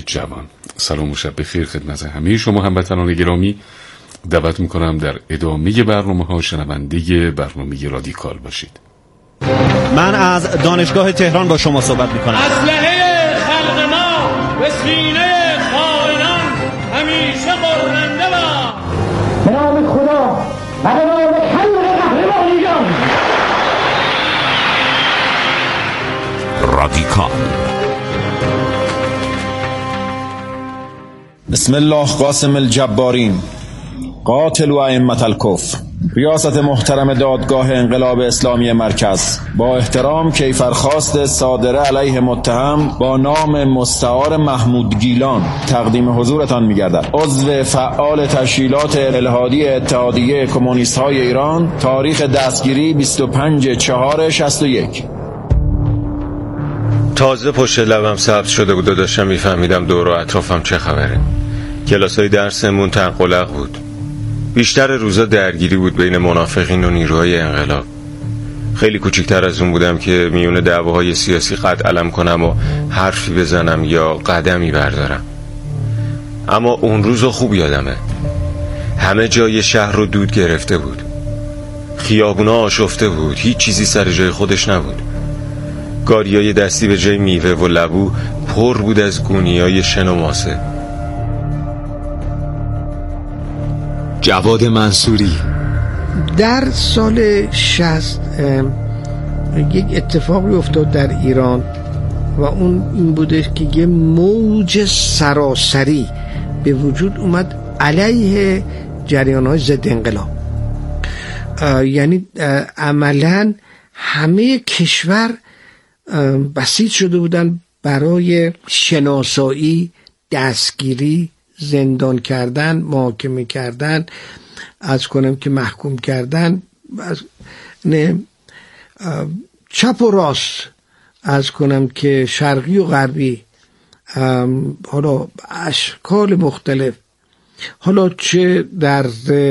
جوان. سلام و شب بخیر خدمت همه شما هموطنان گرامی. دعوت میکنم در ادامه برنامه‌ها شنونده برنامه رادیکال باشید. من از دانشگاه تهران با شما صحبت میکنم. اسلحه خلق ما به سینه خائنان همیشه قرنده باد. به نام خدا و به نام خلق قهرمانیان. رادیکال. بسم الله قاسم الجبارین قاتل و ائمة الکفر. ریاست محترم دادگاه انقلاب اسلامی مرکز با احترام کیفرخواست صادره علیه متهم با نام مستعار محمود گیلان تقدیم حضورتان می‌گردد. عضو فعال تشکیلات الحادی اتحادیه کمونیست‌های ایران، تاریخ دستگیری 25/4/61. تازه پشت لبم سبز شده بود و داشتم میفهمیدم دور و اطرافم چه خبره. کلاسای درسمون تنقلق بود. بیشتر روزا درگیری بود بین منافقین و نیروهای انقلاب. خیلی کوچکتر از اون بودم که میون دعواهای سیاسی قد علم کنم و حرفی بزنم یا قدمی بردارم. اما اون روزو خوب یادمه. همه جای شهر رو دود گرفته بود. خیابونا آشفته بود. هیچ چیزی سر جای خودش نبود. گاریای دستی به جای میوه و لبو پر بود از گونیای شن و ماسه. جواد منصوری. در سال 60 یک اتفاقی افتاد در ایران و اون این بوده که یه موج سراسری به وجود اومد علیه جریان‌های ضد انقلاب. یعنی عملاً همه کشور بسیج شده بودن برای شناسایی، دستگیری، زندان کردن، محاکمه کردن، از کنم که محکوم کردن، چپ و راست، از کنم که شرقی و غربی، حالا اشکال مختلف، حالا چه در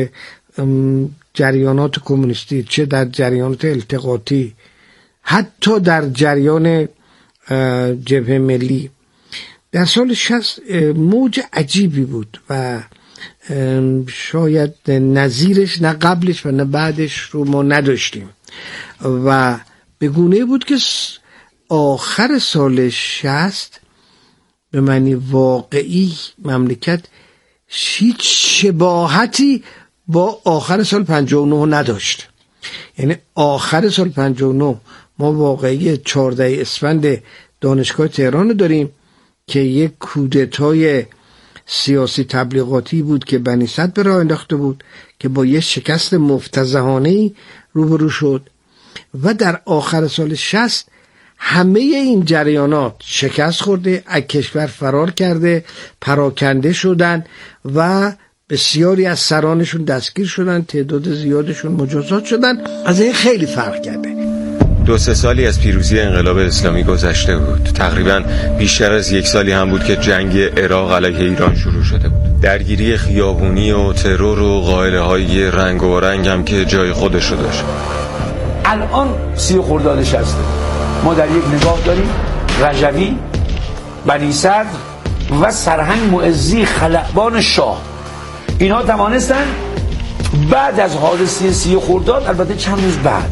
جریانات کمونیستی، چه در جریانات التقاطی، حتی در جریان جبهه ملی. در سال 60 موج عجیبی بود و شاید نظیرش نه قبلش و نه بعدش رو ما نداشتیم و به گونه بود که آخر سال 60 به معنی واقعی مملکت هیچ شباهتی با آخر سال 59 نداشت. یعنی آخر سال 59 ما واقعی 14 اسفند دانشگاه تهران داریم که یک کودتای سیاسی تبلیغاتی بود که بنی صدر به راه انداخته بود که با یک شکست مفتضحانه‌ای روبرو شد و در آخر سال 60 همه این جریانات شکست خورده، از کشور فرار کرده، پراکنده شدن و بسیاری از سرانشون دستگیر شدن، تعداد زیادشون مجازات شدن. از این خیلی فرق کرده. 2-3 سالی از پیروزی انقلاب اسلامی گذشته بود. تقریباً بیشتر از 1 سالی هم بود که جنگ عراق علیه ایران شروع شده بود. درگیری خیابونی و ترور و قائله‌های رنگ و رنگ هم که جای خودشو داشت. الان 30 خرداد 60 ما در یک نگاه داریم رجوی، بنی صدر و سرهنگ معزی خلبان شاه، اینها توانستن بعد از حادثه 30 خرداد، البته چند روز بعد،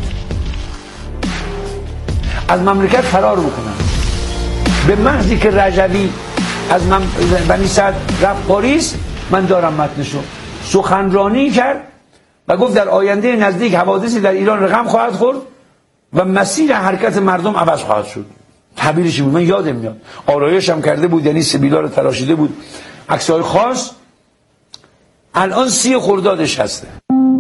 از مملکت فرار بکنن. به محضی که رجوی از بنی صدر رفت پاریس، من دارم متنشو، سخنرانی کرد و گفت در آینده نزدیک حوادثی در ایران رقم خواهد خورد و مسیر حرکت مردم عوض خواهد شد. تعبیرش بود، من یادم میاد. آرایش هم کرده بود، یعنی سبیلا رو تراشیده بود، عکس‌های خاص. الان 30 خردادش هسته.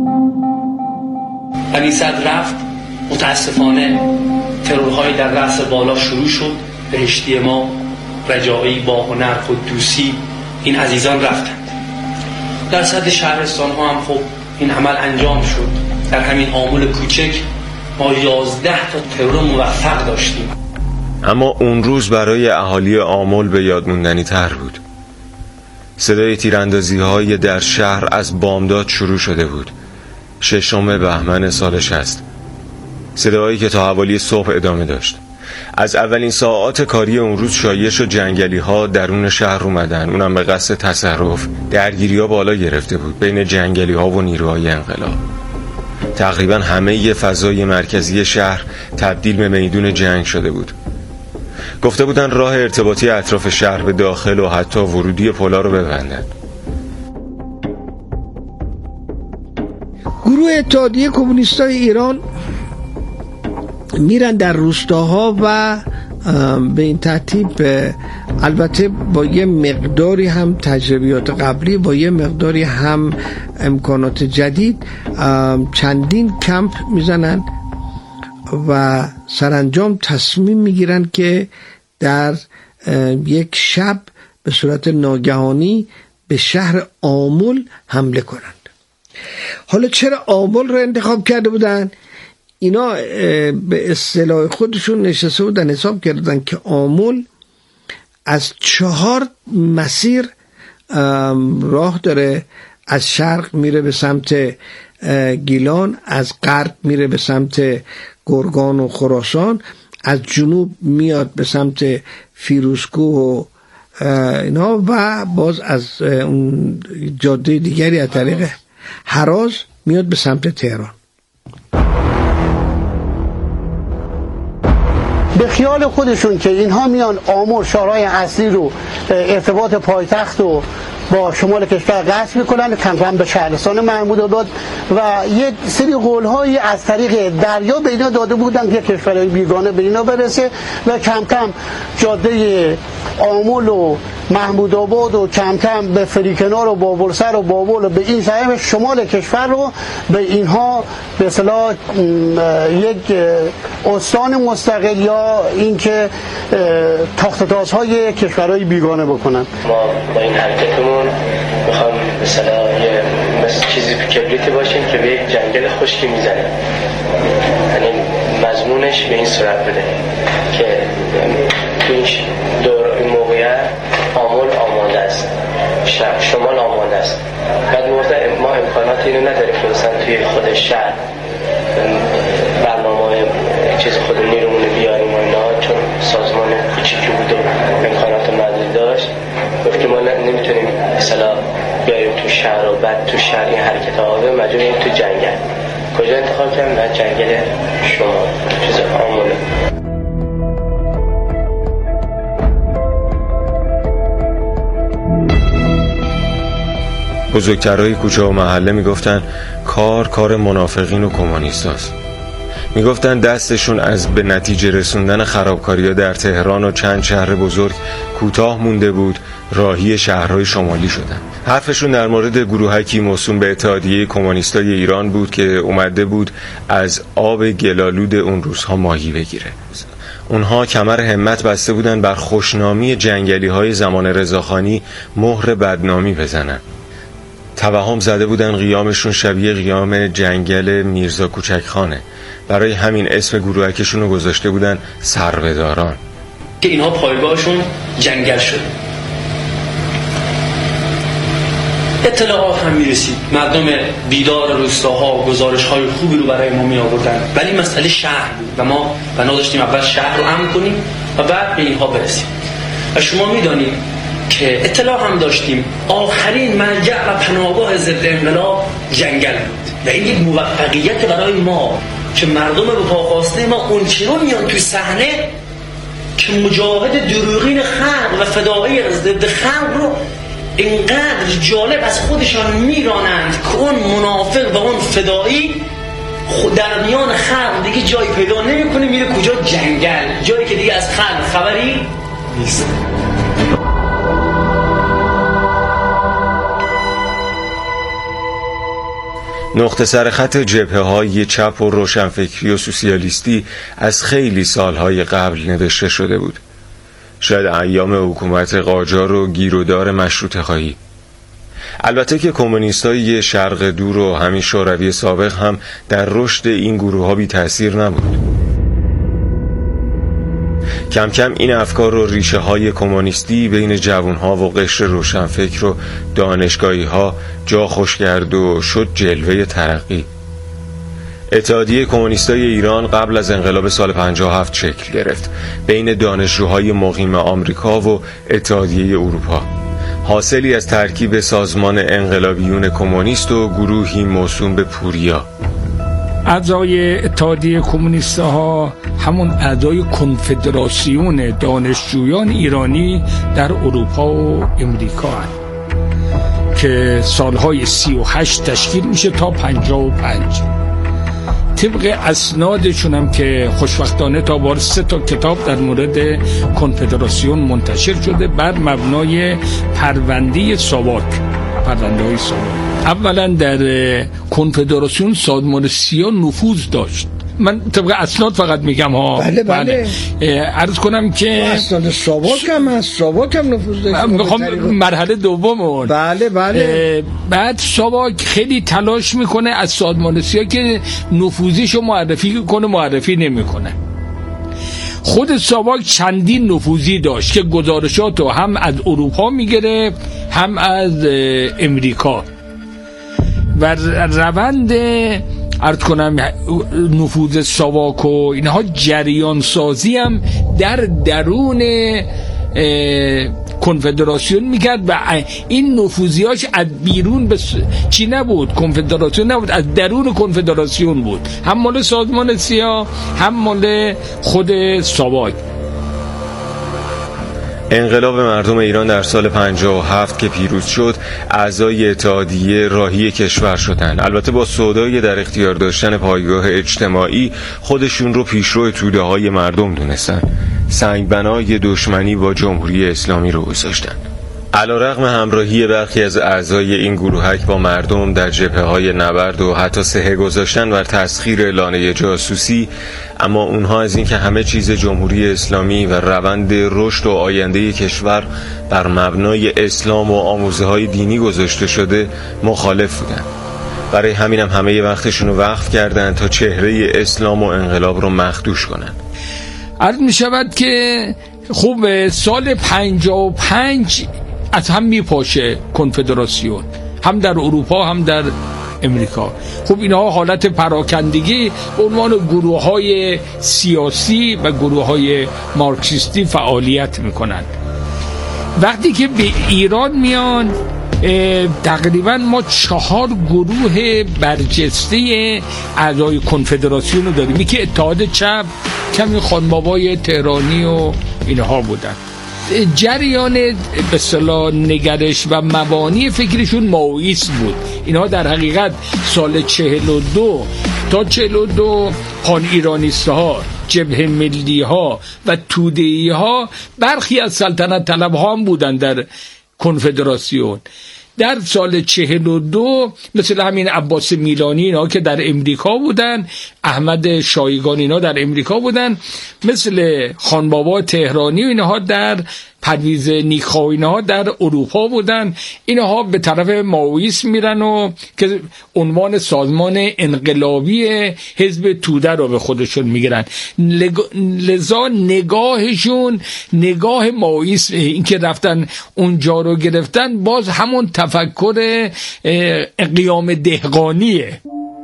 بنی صدر رفت، متاسفانه ترورهای در رأس بالا شروع شد. بهشتی ما، رجایی، با هنر، قدوسی، این عزیزان رفتند. در صد شهرستان ها هم خب این عمل انجام شد. در همین آمول کوچک ما 11 تا ترور موفق داشتیم. اما اون روز برای اهالی آمل به یاد موندنی تر بود. صدای تیراندازی های در شهر از بامداد شروع شده بود. 6 بهمن سال 60. صدایی که تا حوالی صبح ادامه داشت. از اولین ساعات کاری اون روز شایعه شد جنگلی ها درون شهر اومدن، اونم به قصد تصرف. درگیری ها بالا گرفته بود بین جنگلی ها و نیروهای انقلاب. تقریبا همه فضای مرکزی شهر تبدیل به میدون جنگ شده بود. گفته بودن راه ارتباطی اطراف شهر به داخل و حتی ورودی پلا رو ببندن. گروه اتحادیه کمونیستای ایران میرن در روستاها و به این ترتیب، البته با یه مقداری هم تجربیات قبلی، با یه مقداری هم امکانات جدید، چندین کمپ میزنن و سرانجام تصمیم میگیرن که در یک شب به صورت ناگهانی به شهر آمل حمله کنند. حالا چرا آمل رو انتخاب کرده بودن؟ اینا به اصطلاح خودشون نشسته بودن حساب کردن که آمل از 4 مسیر راه داره. از شرق میره به سمت گیلان، از غرب میره به سمت گرگان و خراسان، از جنوب میاد به سمت فیروزکوه و اینا، و باز از اون جاده دیگری از طریق هراز میاد به سمت تهران. به خیال خودشون که اینها میان آمل، شهرهای اصلی رو، ارتباط پایتخت رو با شمال کشور قصد میکنن، کم کم به شهرستان محمود آباد و یک سری قولهایی از طریق دریا به اینا داده بودن که کشورهای بیگانه به اینا برسه و کم کم جاده آمل و محمود آباد و کم کم به فریکنار و بابلسر و بابل و به این سمت شمال کشور رو به اینها به اصطلاح یک استان مستقل یا اینکه تاخت تازهای کشورهای بیگانه بکنن. ما با این حرکتمون میخوام مثلا مثل چیزی کبریتی باشیم که به یک جنگل خشکی میزنه، یعنی مضمونش به این صورت بده که این موقعیت آمل آماده است، شمال آماده است. بعد ما امکانات اینو نداریم که مثلا توی خود شهر برنامه چیز خود نیرومون بیاریم و اینا، چون سازمان کوچیکی بود و امکانات محدود داشت. گفتیم ما نمیتونیم مثلا بیاریم تو شهر و بعد تو شهر این حرکت آبه مجبوریم تو جنگل. کجا انتخاب کردیم؟ بعد جنگل شمال چیز آموله. بزرگترهای کوچه و محله میگفتن کار منافقین و کمونیستاست. میگفتن دستشون از به نتیجه رسوندن خرابکاری‌ها در تهران و چند شهر بزرگ کوتاه مونده بود، راهی شهرهای شمالی شدن. حرفشون در مورد گروهکی موسوم به اتحادیه کمونیستای ایران بود که اومده بود از آب گلالود اون روزها ماهی بگیره. اونها کمر همت بسته بودن بر خوشنامی جنگلی‌های زمان رضاخانی مهر بدنامی بزنن. توهم زده بودن قیامشون شبیه قیام جنگل میرزا کوچکخانه. برای همین اسم گروهکشون رو گذاشته بودن سربهداران، که اینها پایگاهشون جنگل شد. اطلاعات هم میرسید، مردم بیدار روستاها گزارش‌های خوبی رو برای ما می آوردن، ولی مسئله شهر بود و ما بنا داشتیم اول شهر رو امن کنیم و بعد به اینها برسیم. و شما میدانید که اطلاع هم داشتیم آخرین مرجع و پناهگاه ضد انقلاب جنگل بود و این یک موفقیت برای ما که مردم به پاخواسته ما اونچنان میان توی صحنه که مجاهد دروغین خلق و فدایی ضد خلق رو اینقدر جالب از خودشان میرانند که اون منافق و اون فدایی در میان خلق دیگه جایی پیدا نمیکنه، میره کجا؟ جنگل، جایی که دیگه از خلق خبری نیست. نقطه سرخط جبهه‌های چپ و روشنفکری و سوسیالیستی از خیلی سالهای قبل نوشته شده بود. شاید ایام حکومت قاجار و گیرودار مشروطه خواهی. البته که کمونیستای شرق دور و همین شوروی سابق هم در رشد این گروه‌ها بی تأثیر نبود. کم کم این افکار و ریشه های کمونیستی بین جوانها و قشر روشنفکر و دانشگاهی ها جا خوش کرد و شد جلوه ترقی. اتحادیه کمونیستای ایران قبل از انقلاب سال 57 شکل گرفت بین دانشجوهای مقیم آمریکا و اتحادیه اروپا، حاصلی از ترکیب سازمان انقلابیون کمونیست و گروهی موسوم به پوریا. اعضای اتحادیه کمونیست‌ها همون اعضای کنفدراسیون دانشجویان ایرانی در اروپا و امریکا هستند که سالهای 38 تشکیل میشه تا 55. طبق اسنادشون هم که خوشبختانه تا بار 3 کتاب در مورد کنفدراسیون منتشر شده بر مبنای پرونده ساواک. اولا در کنفدراسیون سازمان سیا نفوذ داشت. من طبق اسناد فقط میگم ها. بله. عرض کنم که اسناد ساواک هم هست، ساواک هم نفوذ داشت. میخوام مرحله دومون. بله. بعد ساواک خیلی تلاش میکنه از سازمان سیا که نفوذیشو معرفی کنه، معرفی نمیکنه. خود ساواک چندین نفوذی داشت که گزارشاتو هم از اروپا میگیره هم از امریکا و روند عرض کنم نفوذ ساواک و اینها جریان سازی هم در درون کنفدراسیون میکرد و این نفوذیاش از بیرون چی نبود، کنفدراسیون نبود، از درون کنفدراسیون بود، هم مال سازمان سیا هم مال خود ساواک. انقلاب مردم ایران در سال 57 که پیروز شد، اعضای اتحادیه راهی کشور شدند. البته با سودای در اختیار داشتن پایگاه اجتماعی خودشون رو پیشرو توده های مردم دونستن. سنگبنای دشمنی با جمهوری اسلامی رو گذاشتن. علیرغم همراهی برخی از اعضای این گروهک با مردم در جبهه‌های نبرد و حتی سهه گذاشتن بر تسخیر لانه جاسوسی، اما اونها از این که همه چیز جمهوری اسلامی و روند رشد و آینده کشور بر مبنای اسلام و آموزه‌های دینی گذاشته شده مخالف بودن. برای همین هم همه وقتشون رو وقف کردن تا چهره اسلام و انقلاب رو مخدوش کنن. عرض می شود که خوب سال 55 از هم میپاشه کنفدراسیون، هم در اروپا هم در امریکا. خب اینها حالت پراکندگی به عنوان گروه های سیاسی و گروه های مارکسیستی فعالیت میکنن. وقتی که به ایران میان تقریبا ما 4 گروه برجسته اعضای کنفدراسیون رو داریم. یکی اتحاد چپ، کمی خانبابای تهرانی و اینها بودن. جریان به اصطلاح نگرش و مبانی فکرشون مائویسم بود. اینها در حقیقت سال 42 تا 42 پان ایرانیست ها، جبهه ملی ها و توده‌ای ها برخی از سلطنت طلب ها هم بودن در کنفدراسیون. در سال 42 مثل همین عباس میلانی اینا که در امریکا بودن، احمد شایگان اینا در امریکا بودن، مثل خانبابا تهرانی و اینها در پرویز نیکخواه اینها در اروپا بودن. اینها به طرف مائویسم میرن و که عنوان سازمان انقلابی حزب توده رو به خودشون میگیرن. لذا نگاهشون نگاه مائویسم، این که رفتن اونجا رو گرفتن باز همون تفکر قیام دهقانیه.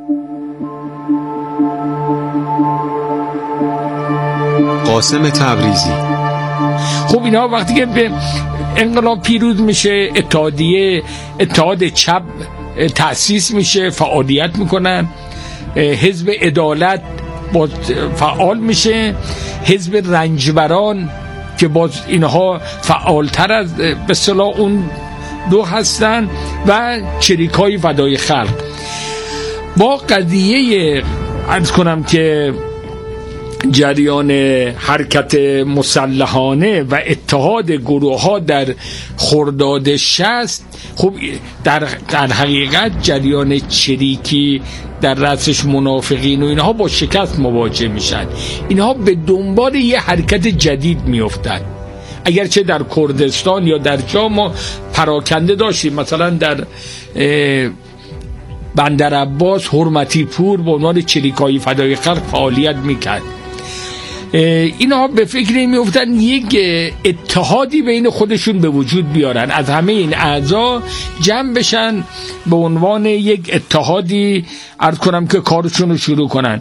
قاسم تبریزی. خب اینا وقتی که به انقلاب پیروز میشه، اتحاد چپ تأسیس میشه، فعالیت میکنن، حزب عدالت باز فعال میشه، حزب رنجبران که باز اینها فعالتر از به اصطلاح اون دو هستن و چریکای فدای خلق. با قضیه عرض کنم که جریان حرکت مسلحانه و اتحاد گروه ها در خرداد 60، خب در حقیقت جریان چریکی در رأسش منافقین و اینها با شکست مواجه میشن. اینها به دنبال یه حرکت جدید میافتن. اگرچه در کردستان یا در جا ما پراکنده داشتیم، مثلا در بندر عباس حرمتی پور به عنوان چریکای فدای خلق فعالیت میکرد. اینا به فکر میافتن یک اتحادی بین خودشون به وجود بیارن، از همه این اعضا جمع بشن به عنوان یک اتحادی عرض کنم که کارشون رو شروع کنن.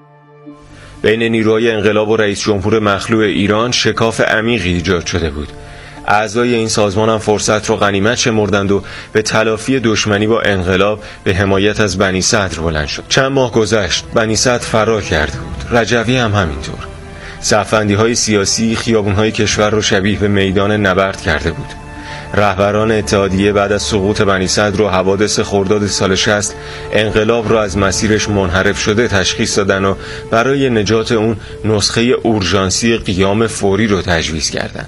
بین نیروهای انقلاب و رئیس جمهور مخلوع ایران شکاف عمیقی ایجاد شده بود. اعضای این سازمان هم فرصت رو غنیمت شمردند و به تلافی دشمنی با انقلاب به حمایت از بنی صدر بلند شد. چند ماه گذشت، بنی صدر فرار کرده بود، رجوی هم همینطور. صف‌بندی‌های سیاسی خیابون‌های کشور رو شبیه به میدان نبرد کرده بود. رهبران اتحادیه بعد از سقوط بنی صدر و حوادث خرداد سال 60 انقلاب را از مسیرش منحرف شده تشخیص دادن و برای نجات اون نسخه اورژانسی قیام فوری رو تجویز کردند.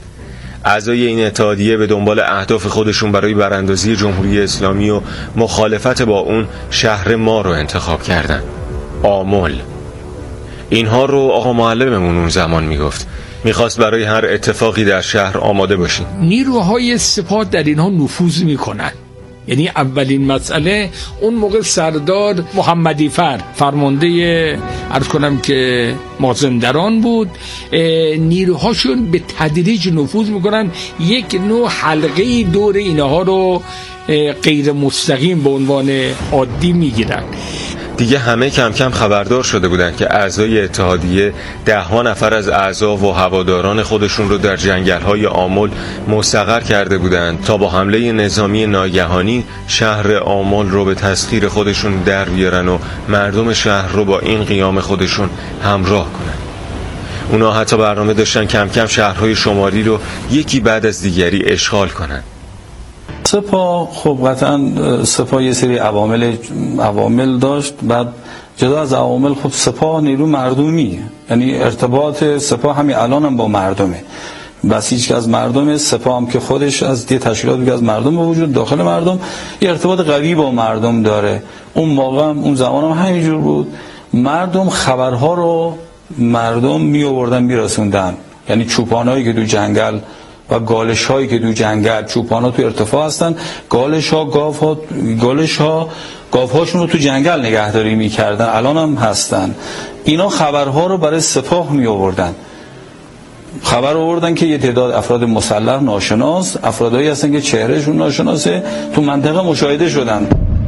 اعضای این اتحادیه به دنبال اهداف خودشون برای براندازی جمهوری اسلامی و مخالفت با اون شهر ما رو انتخاب کردن، آمل. اینها رو آقا معلممون اون زمان میگفت میخواست برای هر اتفاقی در شهر آماده باشیم. نیروهای سپاه در اینها نفوذ میکنن. یعنی اولین مسئله اون موقع سردار محمدی فرمانده عرض کنم که مازندران بود، نیروهاشون به تدریج نفوذ میکنن، یک نوع حلقه دور اینها رو غیر مستقیم به عنوان عادی میگیرن. دیگه همه کم کم خبردار شده بودند که اعضای اتحادیه 10 نفر از اعضا و هواداران خودشون رو در جنگل‌های آمل مستقر کرده بودند تا با حمله نظامی ناگهانی شهر آمل رو به تسخیر خودشون در بیارن و مردم شهر رو با این قیام خودشون همراه کنن. اونا حتی برنامه داشتن کم کم شهرهای شمالی رو یکی بعد از دیگری اشغال کنن. سپاه خب قطعا سپاه یه سری عوامل داشت. بعد جدا از عوامل خب سپاه نیرو مردمی، یعنی ارتباط سپاه همین الان هم با مردمه، بسیج که از مردم، سپاه هم که خودش از دی تشکیلاتی که از مردم به وجود داخل مردم یه ارتباط قوی با مردم داره. اون موقع هم اون زمان هم همینجور بود، مردم خبرها رو مردم می آوردن میرسوندن، یعنی چوپانایی که تو جنگل و گالش هایی که تو جنگل، چوپان ها تو ارتفاع هستن، گالش ها گاف هاشون رو تو جنگل نگهداری میکردن، الان هم هستن. اینا خبرها رو برای سپاه می آوردن، خبر آوردن که یه تعداد افراد مسلح ناشناس، افرادایی هستن که چهرهشون ناشناسه، تو منطقه مشاهده شدن.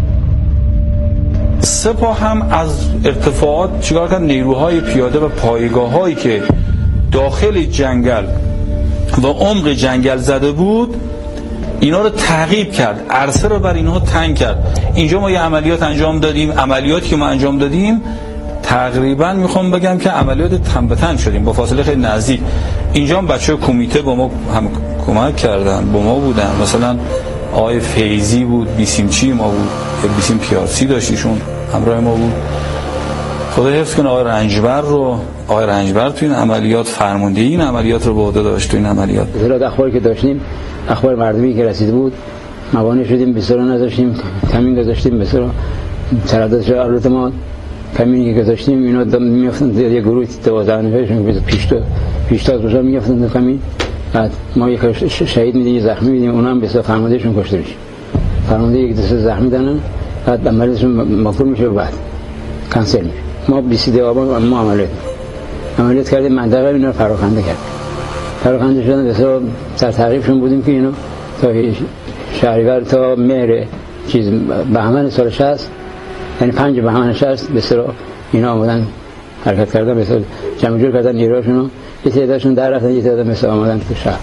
سپاه هم از ارتفاعات چیکار کرد؟ نیروهای پیاده و پایگاه هایی که داخل جنگل و عمق جنگل زده بود اینا رو تعقیب کرد، عرصه رو بر اینها تنگ کرد. اینجا ما یه عملیات انجام دادیم، عملیاتی که ما انجام دادیم تقریبا میخوام بگم که عملیات تن به تن شدیم با فاصله خیلی نزدیک. اینجا هم بچه کمیته با ما هم کمک کردن، با ما بودن، مثلا آقای فیضی بود، بیسیمچی ما بود، بیسیم پیارسی داشتیشون همراه ما بود. خدا حفظ کنه آقای رنجبر تو این عملیات فرمانده این عملیات رو به عهده داشت. تو این عملیات اطلاعات اخباری که داشتیم، اخبار مردمی که رسیده بود، موانع شدیم، به سرا نذاشتیم، کمین گذاشتیم، به سرا تردد شد البته ما کمینی که گذاشتیم اینا میافتن یه گروه 12 نفرشون پیشتاز باشن میافتن تو کمین. بعد ما یک شهید میدیم، یه زخمی میدیم، اونا هم به سرا فرماندهشون کشته میشه، فرمانده یک دسته زخمی دارن، بعد عملیاتشون مفعول میشه و بعد کانسل میشه. ما 22 آبان ما عملیات کردیم، منطقه اینا فراخنده شدن. بسیار در تعقیبشون بودیم که اینا تا شهریور تا مهر بهمن سال 60، یعنی 5 بهمن 60 بسیار اینا آمدن حرکت کردن، بسیار جمع جور کردن نیروهاشون، یه تعدادشون در رفتن، یه تعداد مثل آمدن تو شهر.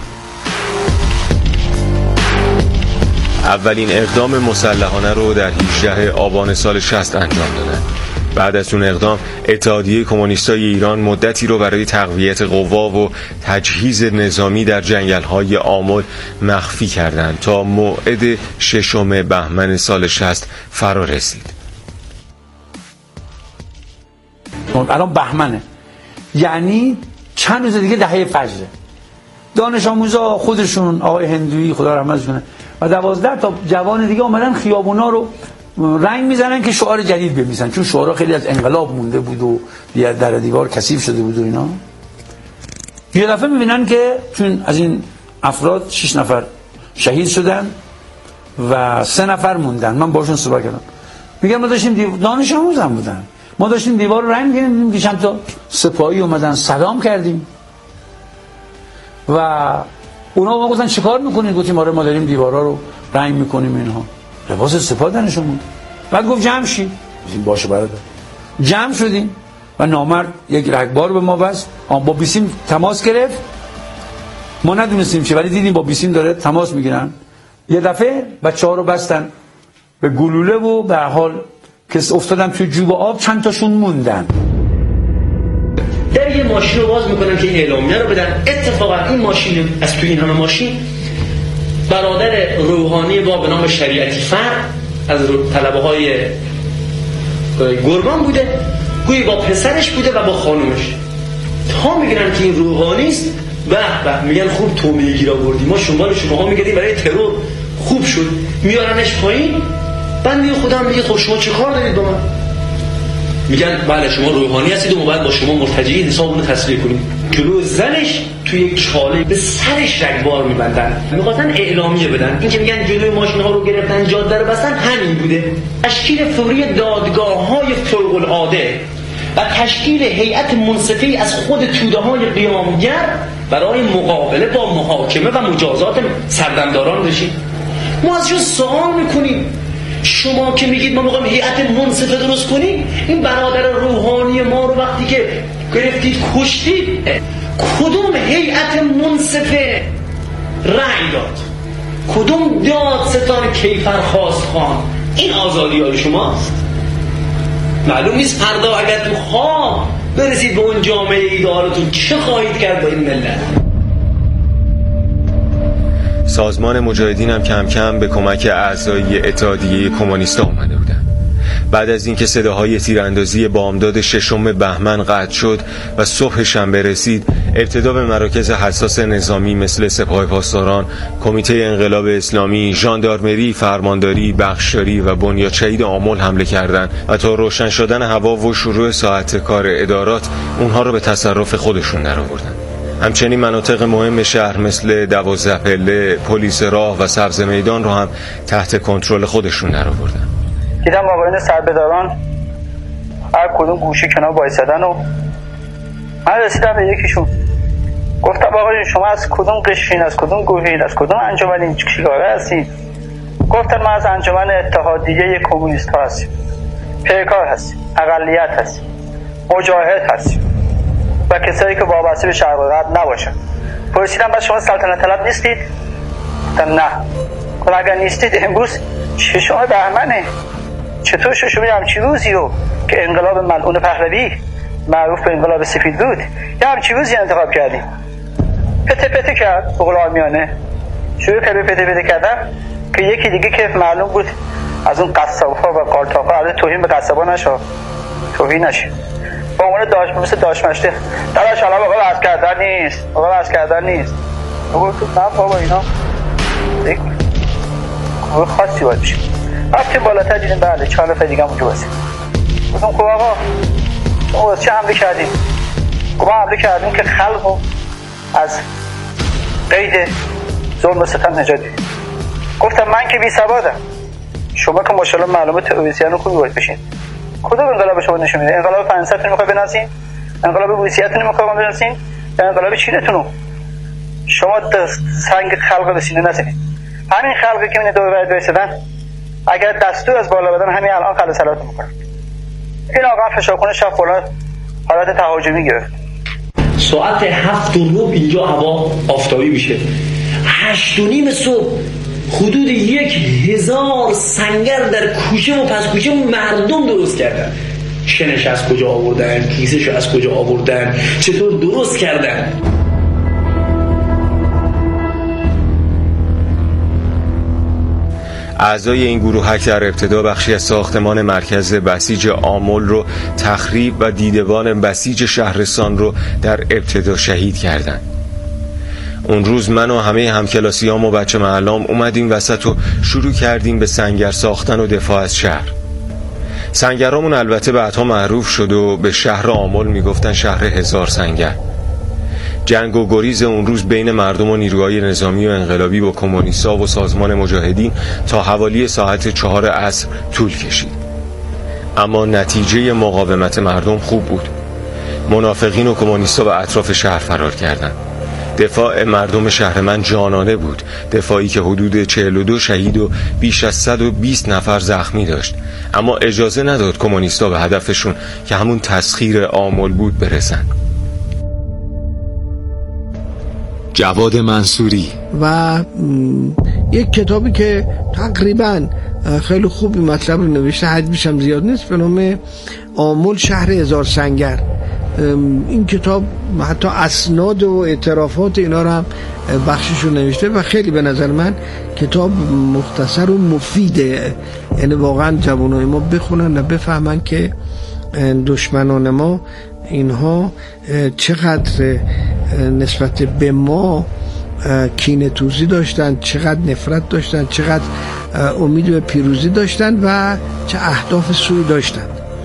اولین اقدام مسلحانه رو در 18 آبان سال 60 انجام دادن. بعد از اون اقدام اتحادیه کمونیستای ایران مدتی رو برای تقویت قوا و تجهیز نظامی در جنگل‌های آمل مخفی کردند تا موعد 6 بهمن سال 60 فرا رسید. الان بهمنه، یعنی چند روز دیگه دهه فجره. دانش آموزا خودشون، آقای هندویی خدا رحمتش کنه و 12 تا جوان دیگه اومدن خیابونا رو رنگ میزنن که شعار جدید بمیسن، چون شعارها خیلی از انقلاب مونده بود و در دیوار کثیف شده بود و اینا. یه دفعه میبینن که چون از این افراد 6 نفر شهید شدن و 3 نفر موندن. من باشون صحبت کردم، میگم ما داشتیم دانش آموز هم بودن، ما داشتیم دیوار رو رنگ می‌کردیم، دیدیم که چند تا سپاهی اومدن سلام کردیم و اونا ما گفتن چیکار می‌کنید؟ گفتیم آره ما داریم دیوارا رو رنگ می‌کنیم. اینها لباس سپاه تنشون بود. بعد گفت جمع شید. گفتیم باشه برادر. جمع شدیم و نامرد یک رگبار به ما بست. با بیسیم تماس گرفت. ما ندونستیم چه، ولی دیدیم با بیسیم داره تماس میگیرن. یه دفعه بچه‌ها رو بستن به گلوله و به حال که افتادن توی جوب آب، چند تاشون موندن. در یه ماشین رو باز میکنن که اعلامیه رو بدن. اتفاقا این ماشین، از توی این همه ماشین، برادر روحانی با به نام شریعتی فر از طلبه های گربان بوده، گویی با پسرش بوده و با خانومش. تا میگیرن که این روحانی است، به میگن خوب تو میگیر آوردی، ما شمال شماها میگردیم برای ترور، خوب شد. میارنش پایین. بنده خودم میگه خب شما چه کار دارید با من؟ میگن بله شما روحانی هستید و ما باید با شما مرتجعین حسابونو تسویه کنیم. جلو زنش توی یک چاله به سرش رگبار میبندن، میخواستن اعلامیه بدن. این که میگن جلوی ماشین ها رو گرفتن، جاده رو بستن، همین بوده. تشکیل فوری دادگاه های فوق العاده و تشکیل هیئت منصفه از خود توده های قیامگر برای مقابله با محاکمه و مجازات سردمداران رسید. ما ازشون سوال میکنیم شما که میگید ما میخوایم هیئت منصفه درست کنیم، این برادر روحانی ما رو وقتی که گرفتید کشتید، کدوم هیئت منصفه رأی داد؟ کدوم دادستان کیفرخواست خان؟ این آزادی های شماست؟ معلوم نیست فردا اگر تو خواب برسید به اون جامعه ایدارتون چه خواهید کرد با این ملت؟ سازمان مجاهدین هم کم کم به کمک اعضای اتحادیه کمونیستا اومده بودن. بعد از اینکه صداهای تیراندازی بامداد 6 بهمن قطع شد و صبح شنبه رسید، ابتدا به مراکز حساس نظامی مثل سپاه پاسداران، کمیته انقلاب اسلامی، ژاندارمری، فرمانداری، بخشداری و بنیاد شهید آمل حمله کردند و تا روشن شدن هوا و شروع ساعت کار ادارات اونها رو به تصرف خودشون درآوردن. همچنین مناطق مهم شهر مثل 12 پله، پلیس راه و سبز میدان رو هم تحت کنترل خودشون درآوردن. دیدم آقایان سربهداران هر کدوم گوشه کنار وایسادن و من رسیدم به یکیشون، گفتم آقایان شما از کدوم قشرین، از کدوم گروهین، از کدوم انجمن چیکاره هستید؟ گفتم من از انجمن اتحادیه کمونیست ها هستیم، پیکار هستیم، اقلیت هستیم، مجاهد هستیم و کسایی که وابسته به شرق و غرب نباشن. پرسیدم بعد شما سلطنت طلب نیستید؟ گفتم نه. گفتم اگر نیستید امروز ششم بهمنه، چطور ششم همچی روزی رو که انقلاب ملعون پهلوی معروف به انقلاب سفید بود یه همچی روزی انتخاب کردیم؟ پته پته کرد به قول عامیانه، شروع کرد به پته پته کردن که یکی دیگه که معلوم بود از اون قصاب‌ها و قالتاق‌ها، البته توهین به قصابا نشه، توهین نشه، با عنوان داش مثل داشمشته دراش حالا بقا بحث کردن نیست، بقا بحث کردن نیست. بقا تو نه بابا اینا یک گروه خاصی باید بشه. رفتیم بالاتر دیدیم بله 4 نفر دیگه هم اونجا بسید. گفتم خب آقا ما چه حمله کردیم؟ ما حمله کردیم که خلق رو از قید ظلم و ستم نجات بدیم. گفتم من که بی سوادم، شما که ماشاءالله معلومه تئوریسین خوبی باید بشین، کدوم انقلاب شما نشون میده؟ انقلاب فرانسه‌تون میخواد بناسین؟ انقلاب روسیه‌تون میخواد بناسین؟ یا انقلاب چینتون؟ شما سنگ خلق به سینه نزنید. همین خلقی که من دور برد رسیدن اگر دستور از بالا بدن همین الان خلع صلات میکنن. این آقا فشارخونه شب فلان حالت تهاجمی گرفت. ساعت 7:09 اینجا هوا آفتابی میشه. 8:30 صبح حدود 1000 سنگر در کوچه و پس کوچه مردم درست کردن. شنش از کجا آوردن، کیسش از کجا آوردن، چطور درست کردن. اعضای این گروهک در ابتدا بخشی از ساختمان مرکز بسیج آمل رو تخریب و دیدبان بسیج شهرستان رو در ابتدا شهید کردند. اون روز من و همه همکلاسیام و بچه محلام اومدیم وسط و شروع کردیم به سنگر ساختن و دفاع از شهر. سنگرامون البته بعدها معروف شد و به شهر آمل میگفتن شهر 1000 سنگر. جنگ و گریز اون روز بین مردم و نیروهای نظامی و انقلابی با کمونیستا و سازمان مجاهدین تا حوالی ساعت 4 عصر طول کشید. اما نتیجه مقاومت مردم خوب بود. منافقین و کمونیستا به اطراف شهر فرار کردند. دفاع مردم شهر من جانانه بود، دفاعی که حدود 42 شهید و بیش از 120 نفر زخمی داشت، اما اجازه نداد کمونیستا به هدفشون که همون تسخیر آمل بود برسن. جواد منصوری و یک کتابی که تقریبا خیلی خوبی مطلب رو نوشته، حجمش هم زیاد نیست، به نام آمل شهر هزار سنگر. این کتاب حتی اسناد و اعترافات اینا رو هم بخشش رو نوشته و خیلی به نظر من کتاب مختصر و مفیده. یعنی واقعا جوانای ما بخونن و بفهمن که دشمنان ما اینها چقدر نسبت به ما کینه توزی داشتن، چقدر نفرت داشتن، چقدر امید به پیروزی داشتن و چه اهداف سوی داشتن.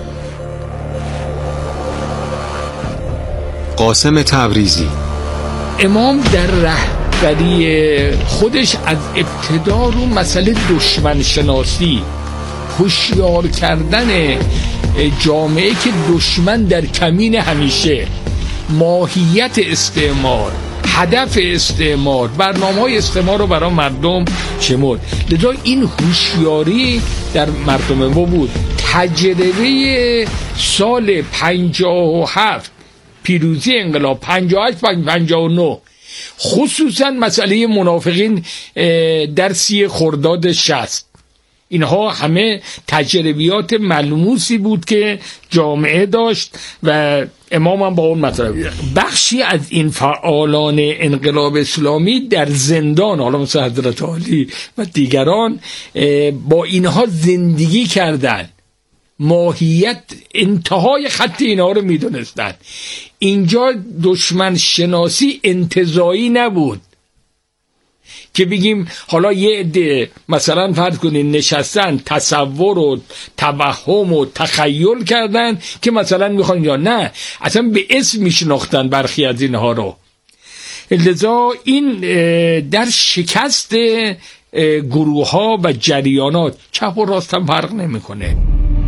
قاسم تبریزی امام در رهبری خودش از ابتدا رو مسئله دشمن شناسی، هوشیار کردن جامعه که دشمن در کمین همیشه، ماهیت استعمار، هدف استعمار، برنامه‌های استعمار رو برای مردم شمرد. لذا این هوشیاری در مردم ما بود. تجربه سال 57 پیروزی انقلاب 58-59 خصوصا مسئله منافقین در 30 خرداد 60، اینها همه تجربیات ملموسی بود که جامعه داشت و امام هم با اون مطلب. بخشی از این فعالان انقلاب اسلامی در زندان، حالا مثل حضرت علی و دیگران، با اینها زندگی کردن، ماهیت انتهای خط اینها رو میدونستن. اینجا دشمن شناسی انتزاعی نبود که بگیم حالا یه عده مثلا فرض کنین نشستن تصور و توهم و تخیل کردن که مثلا میخوان، یا نه اصلا به اسم میشناختن برخی از اینها رو. لذا این در شکست گروه ها و جریانات چپ و راست هم فرق نمیکنه.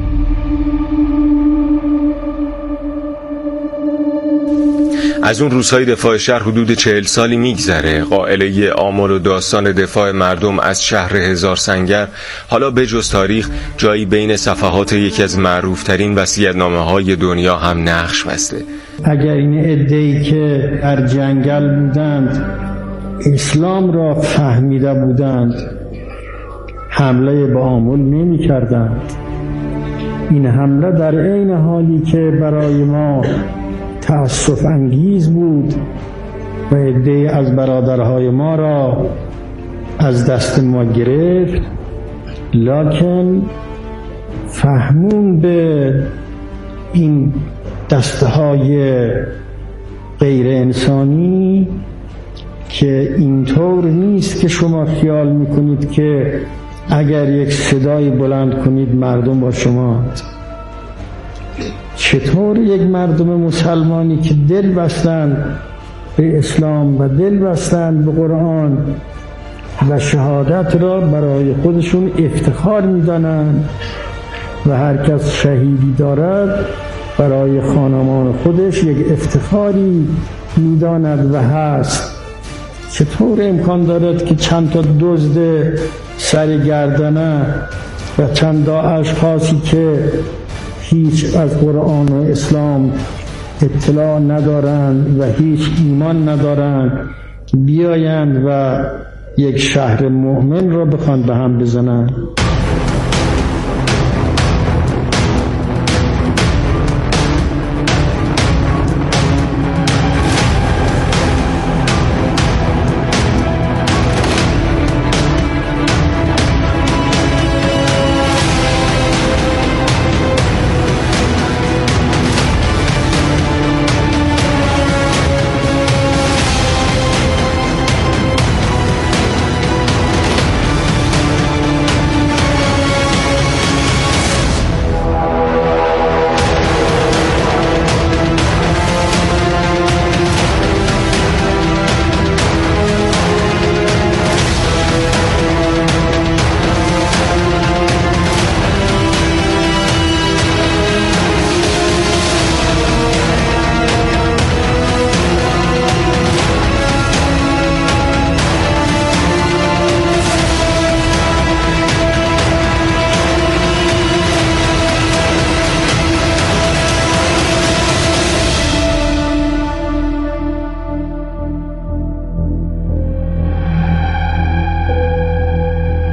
از اون روزهای دفاع شهر حدود 40 سالی میگذره. قائله آمل و داستان دفاع مردم از شهر هزار سنگر حالا به جز تاریخ جایی بین صفحات یکی از معروفترین وصیت‌نامه‌های دنیا هم نقش بسته. اگر این عده‌ای که در جنگل بودند اسلام را فهمیده بودند حمله به آمل نمی کردند. این حمله در عین حالی که برای ما تأسف انگیز بود و عده‌ای از برادرهای ما را از دست ما گرفت، لکن فهمون به این دسته‌های غیر انسانی که اینطور نیست که شما خیال میکنید که اگر یک صدای بلند کنید مردم با شما. چطور یک مردم مسلمانی که دل بستند به اسلام و دل بستند به قرآن و شهادت را برای خودشون افتخار می‌دانند و هر کس شهیدی دارد برای خانمان خودش یک افتخاری می‌داند و هست، چطور امکان دارد که چند تا دزد سرگردنه و چند تا اشخاصی که هیچ از قرآن و اسلام اطلاع ندارند و هیچ ایمان ندارند بیایند و یک شهر مؤمن را بخوان به هم بزنند؟